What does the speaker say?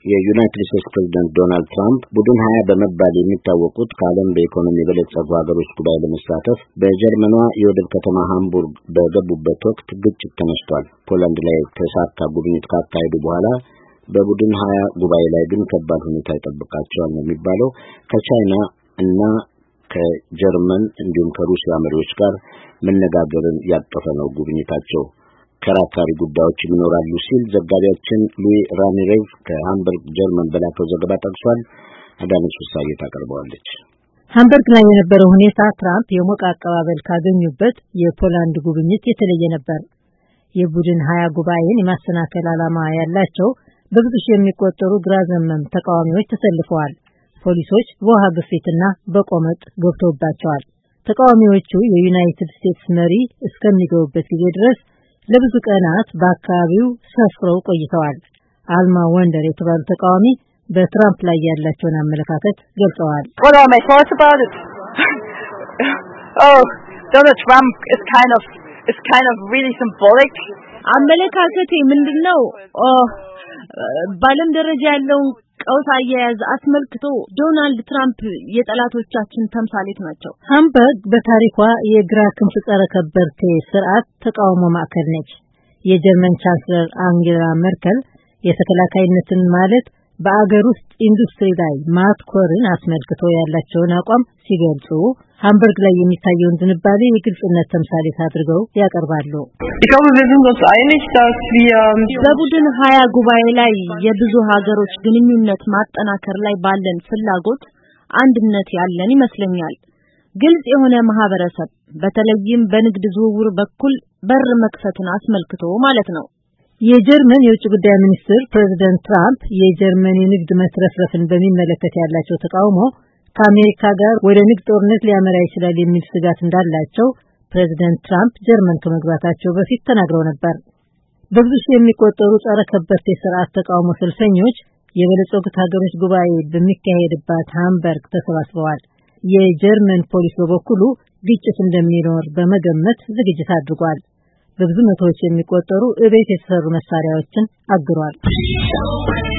የዩናይትድ ስቴትስ ፕሬዝዳንት ዶናልድ ትራምፕ ቡድን 20 በመባል የሚታወቁት ከዓለም በኢኮኖሚ የበለጸጉ ሀገሮች ጉባኤ ለመሳተፍ በጀርመኗ የወደብ ከተማ ሃምቡርግ በገቡበት ወቅት ግጭት ተነስቷል። ፖላንድ ላይ ተሳካ ጉብኝት ካካሄዱ በኋላ በቡድን 20 ጉባኤ ላይ ግን ከባድ ሁኔታ ይጠብቃቸዋል ነው የሚባለው። ከቻይና እና ከጀርመን እንዲሁም ከሩሲያ መሪዎች ጋር መነጋገርን ያቀፈ ነው ጉብኝታቸው። ከራካሪ ጉዳዮች ይኖራሉ ሲል ዘጋቢያችን ሉዊ ራሚሬቭ ከሃምበርግ ጀርመን በላከው ዘገባ ጠቅሷል። አዳነች ፍስሐዬ ታቀርበዋለች። ሃምበርግ ላይ የነበረው ሁኔታ ትራምፕ የሞቀ አቀባበል ካገኙበት የፖላንድ ጉብኝት የተለየ ነበር። የቡድን 20 ጉባኤን የማሰናከል ዓላማ ያላቸው በብዙ ሺህ የሚቆጠሩ ግራ ዘመም ተቃዋሚዎች ተሰልፈዋል። ፖሊሶች በውሃ ግፊትና በቆመጥ ገብተውባቸዋል። ተቃዋሚዎቹ የዩናይትድ ስቴትስ መሪ እስከሚገቡበት ጊዜ ድረስ ለብዙ ቀናት በአካባቢው ሰፍረው ቆይተዋል። አልማ ወንደር የተባሉ ተቃዋሚ በትራምፕ ላይ ያላቸውን አመለካከት ገልጸዋል። Donald Trump is kind of really symbolic. አመለካከቴ ምንድነው? በዓለም ደረጃ ያለውን ቀውስ አያያዝ አስመልክቶ ዶናልድ ትራምፕ የጠላቶቻችን ተምሳሌት ናቸው። ሃምበርግ በታሪኳ የግራ ክንፍ ጸረ ከበርቴ ስርዓት ተቃውሞ ማዕከል ነች። የጀርመን ቻንስለር አንጌላ መርከል የተከላካይነትን ማለት በአገር ውስጥ ኢንዱስትሪ ላይ ማትኮርን አስመልክቶ ያላቸውን አቋም ሲገልጹ ሃምበርግ ላይ የሚታየውን ዝንባሌ የግልጽነት ተምሳሌት አድርገው ያቀርባሉ። በቡድን 20 ጉባኤ ላይ የብዙ ሀገሮች ግንኙነት ማጠናከር ላይ ባለን ፍላጎት አንድነት ያለን ይመስለኛል። ግልጽ የሆነ ማህበረሰብ በተለይም በንግድ ዝውውር በኩል በር መክፈትን አስመልክቶ ማለት ነው። የጀርመን የውጭ ጉዳይ ሚኒስትር ፕሬዝዳንት ትራምፕ የጀርመን የንግድ መስረፍረፍን በሚመለከት ያላቸው ተቃውሞ ከአሜሪካ ጋር ወደ ንግድ ጦርነት ሊያመራ ይችላል የሚል ስጋት እንዳላቸው ፕሬዝዳንት ትራምፕ ጀርመን ከመግባታቸው በፊት ተናግረው ነበር። በብዙ ሺህ የሚቆጠሩ ጸረ ከበርቴ ስርዓት ተቃውሞ ሰልፈኞች የበለጸጉት ሀገሮች ጉባኤ በሚካሄድባት ሃምበርግ ተሰባስበዋል። የጀርመን ፖሊስ በበኩሉ ግጭት እንደሚኖር በመገመት ዝግጅት አድርጓል። በብዙ መቶዎች የሚቆጠሩ እቤት የተሰሩ መሳሪያዎችን አግሯል።